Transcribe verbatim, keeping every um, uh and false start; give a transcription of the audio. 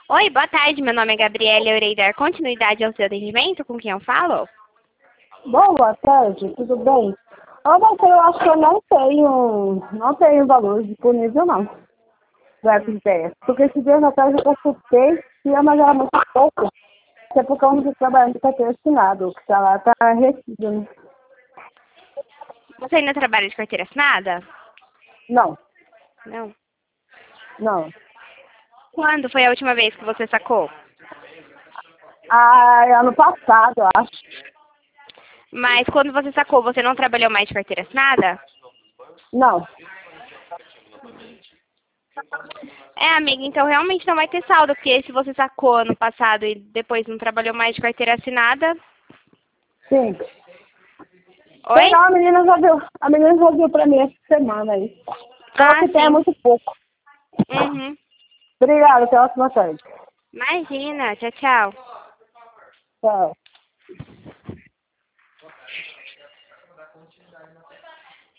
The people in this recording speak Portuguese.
Oi, boa tarde. Meu nome é Gabriela. Eu irei dar continuidade ao seu atendimento. Com quem eu falo? Bom, boa tarde, tudo bem? Ô, você, eu acho que eu não tenho, não tenho valor disponível, não, do F P S. Porque esse dia atrás eu consultei, mas era muito pouco. Isso é por causa do trabalho que ter assinado, que tá lá, tá retido, né? Você ainda trabalha de carteira assinada? Não, Não. não. Quando foi a última vez que você sacou? Ah, é ano passado, eu acho. Mas quando você sacou, você não trabalhou mais de carteira assinada? Não. É, amiga, então realmente não vai ter saldo, porque se você sacou ano passado e depois não trabalhou mais de carteira assinada... Sim. Oi? Sei lá, a menina já viu, a menina já viu pra mim essa semana aí. Só Ah, que tem é sim. muito pouco. Uhum. Obrigada, até a próxima tarde. Imagina. Tchau, tchau. Tchau.